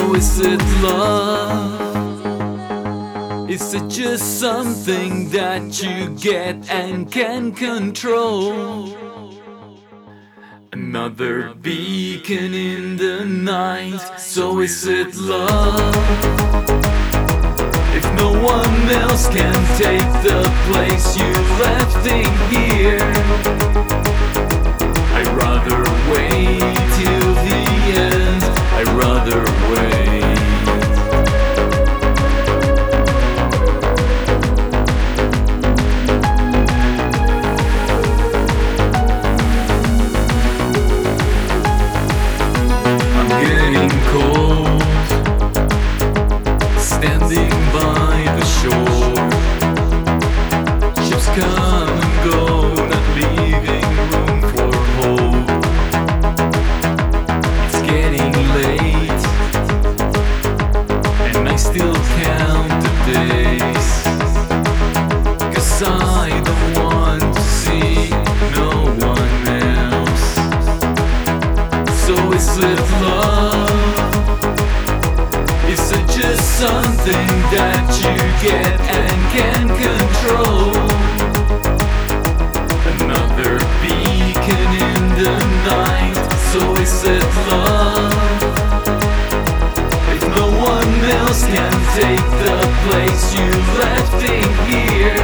So is it love? Is it just something that you get and can control? Another beacon in the night. So is it love? If no one else can take the place you left in here, I'd rather wait till the end. I'd rather wait. I'm getting cold, standing by the shore. Ships come and go, not leaving room for hope. It's getting late, and I still count the days, 'cause I don't want to see no one else. So is it love? Is it just something that you get and can control? Another beacon in the night. So is it love? If no one else can take the place you left in here,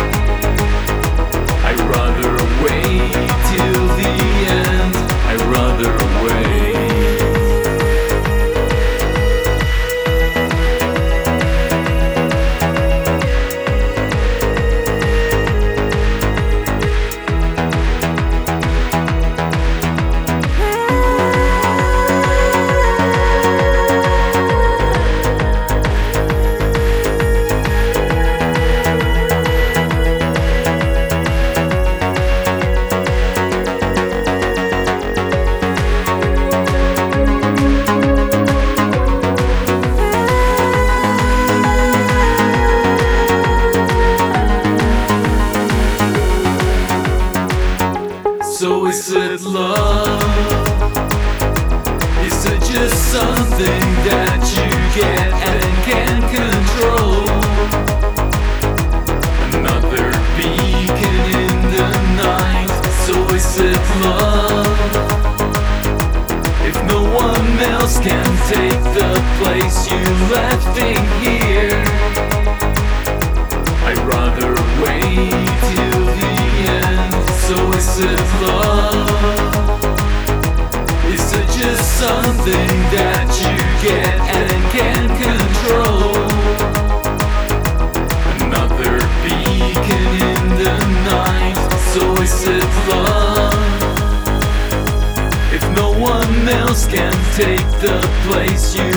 I'd rather wait till the end. I'd rather wait. So is it love? Is it just something that you get and can control? Another beacon in the night. So is it love? If no one else can take the place you left in here, I'd rather wait till the end. So is it love? Is it just something that you get and can control? Another beacon in the night. So is it love? If no one else can take the place you